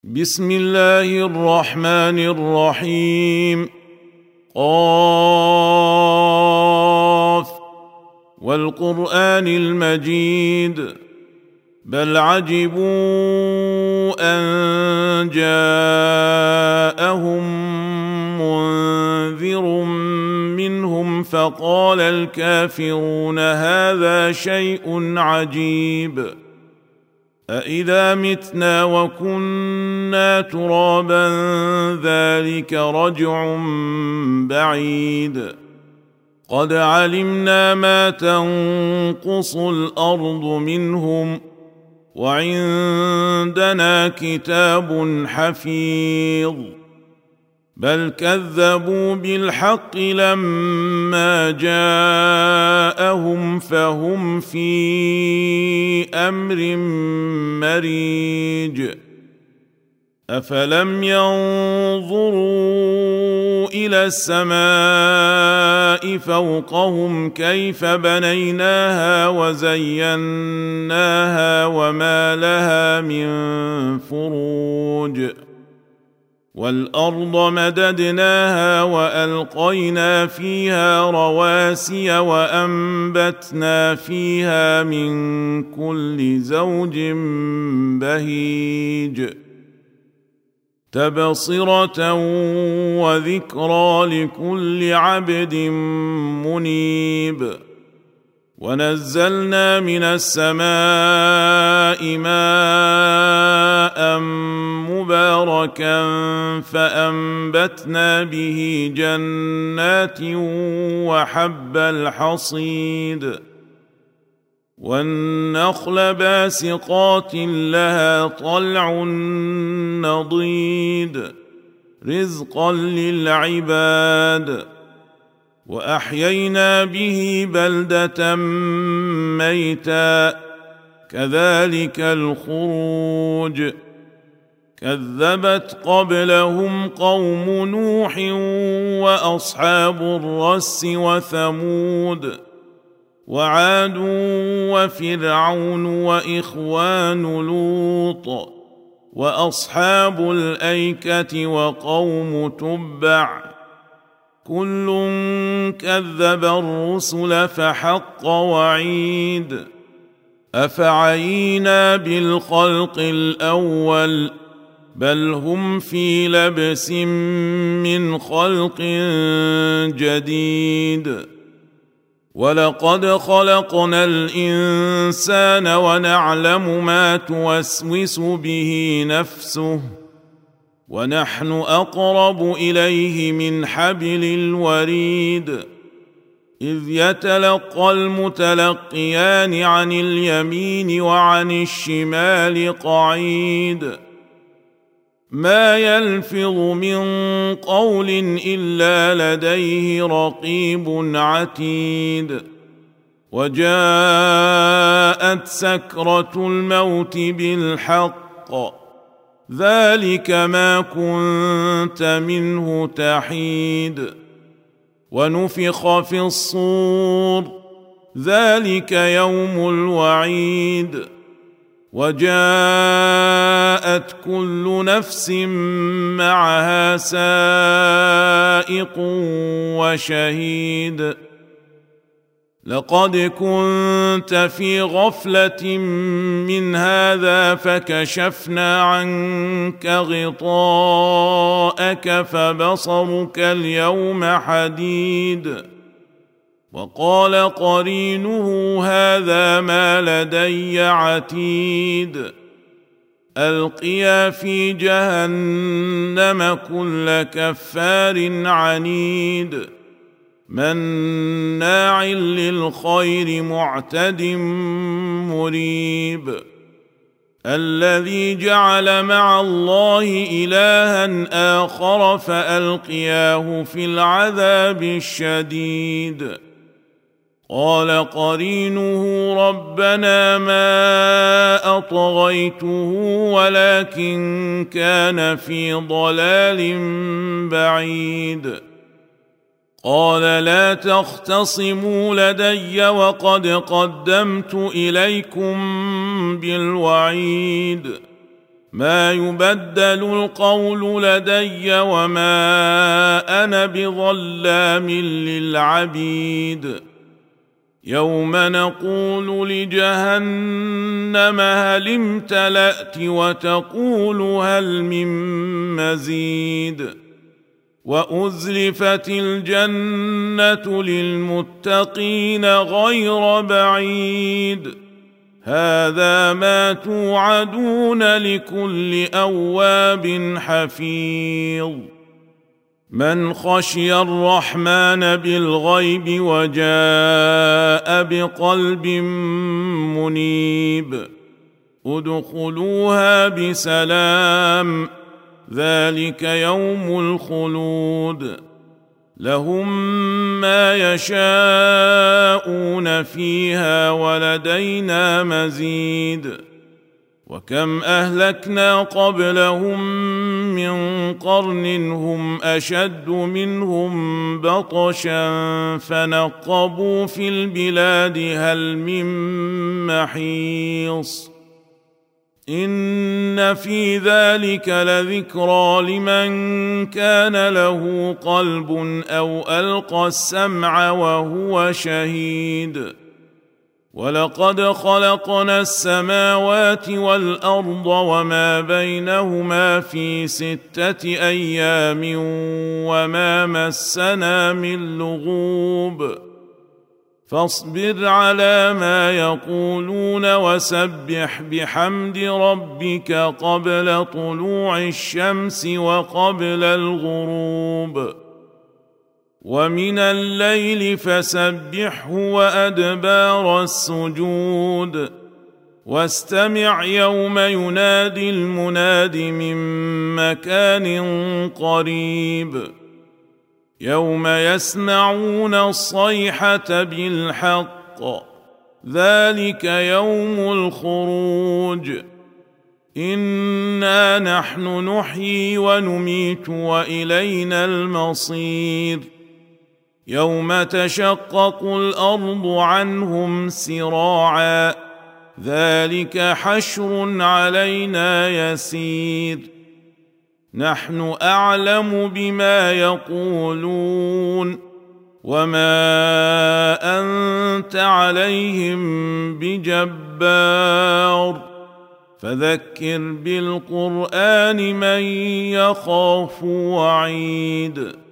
بسم الله الرحمن الرحيم. قاف والقرآن المجيد بل عجبوا أن جاءهم منذر منهم فقال الكافرون هذا شيء عجيب أإذا متنا وكنا ترابا ذلك رجع بعيد قد علمنا ما تنقص الأرض منهم وعندنا كتاب حفيظ بل كذبوا بالحق لما جاءهم فهم في أمر مريج أفلم ينظروا إلى السماء فوقهم كيف بنيناها وزيناها وما لها من فروج والأرض مددناها وألقينا فيها رواسي وأنبتنا فيها من كل زوج بهيج تبصرة وذكرى لكل عبد منيب ونزلنا من السماء ماء مباركا فأنبتنا به جنات وحب الحصيد والنخل باسقات لها طلع نضيد رزقا للعباد وأحيينا به بلدة ميتا كذلك الخروج كذبت قبلهم قوم نوح وأصحاب الرس وثمود وعاد وفرعون وإخوان لوط وأصحاب الأيكة وقوم تبع كل كذب الرسل فحق وعيد أفعينا بالخلق الأول بل هم في لبس من خلق جديد ولقد خلقنا الإنسان ونعلم ما توسوس به نفسه ونحن أقرب إليه من حبل الوريد إذ يتلقى المتلقيان عن اليمين وعن الشمال قعيد ما يلفظ من قول إلا لديه رقيب عتيد وجاءت سكرة الموت بالحق ذلك ما كنت منه تحيد ونفخ في الصور ذلك يوم الوعيد وجاءت كل نفس معها سائق وشهيد لقد كنت في غفلة من هذا فكشفنا عنك غطاءك فبصرك اليوم حديد وقال قرينه هذا ما لدي عتيد ألقيا في جهنم كل كفار عنيد مناع للخير معتد مريب الذي جعل مع الله إلها آخر فألقياه في العذاب الشديد قال قرينه ربنا ما أطغيته ولكن كان في ضلال بعيد قال لا تختصموا لدي وقد قدمت إليكم بالوعيد ما يبدل القول لدي وما انا بظلام للعبيد يوم نقول لجهنم هل امتلأت وتقول هل من مزيد وأزلفت الجنة للمتقين غير بعيد هذا ما توعدون لكل أواب حفيظ من خشي الرحمن بالغيب وجاء بقلب منيب ادخلوها بسلام ذلك يوم الخلود لهم ما يشاءون فيها ولدينا مزيد وكم أهلكنا قبلهم من قرن هم أشد منهم بطشا فنقبوا في البلاد هل من محيص إن في ذلك لذكرى لمن كان له قلب أو ألقى السمع وهو شهيد ولقد خلقنا السماوات والأرض وما بينهما في 6 أيام وما مسنا من لغوب فاصبر على ما يقولون وسبح بحمد ربك قبل طلوع الشمس وقبل الغروب ومن الليل فسبحه وأدبار السجود واستمع يوم ينادي المناد من مكان قريب يوم يسمعون الصيحة بالحق ذلك يوم الخروج إنا نحن نحيي ونميت وإلينا المصير يوم تشقق الأرض عنهم سراعا ذلك حشر علينا يسير نحن أعلم بما يقولون وما أنت عليهم بجبار فذكر بالقرآن من يخاف وعيد